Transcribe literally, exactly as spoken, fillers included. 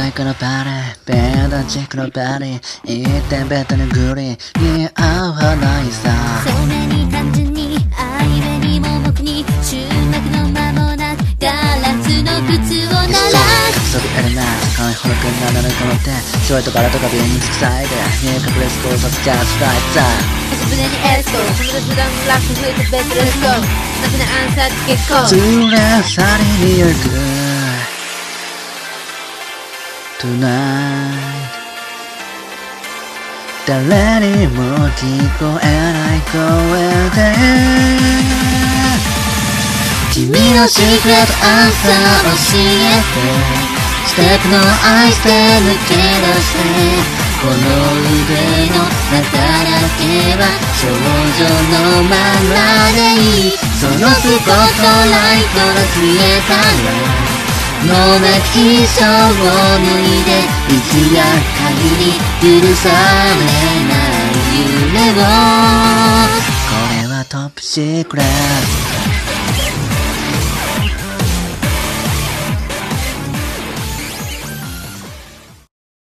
いこのパレベーダチェックのバディ一点ベタのグリ似合うはないさそんなに単純に愛夢にも僕に中学の間もなくガラスの靴を鳴らすそびえるな高いほどくんなのこの手ちょいとバラとかビーニス臭いで見え隠れスコーさせちゃうスライザー足舟にエスコ友達がラップ吹いてベッドレスコなくなアンサーって結構連れ去りに行くTonight 誰にも聞こえない声で君のシークレットアンサー教えてステップのアイスで抜け出してこの腕の中だけは少女のままでいいそのスポットライトが消えたらの泣きそうを脱いでいつや限り許されない夢をこれはトップシークレット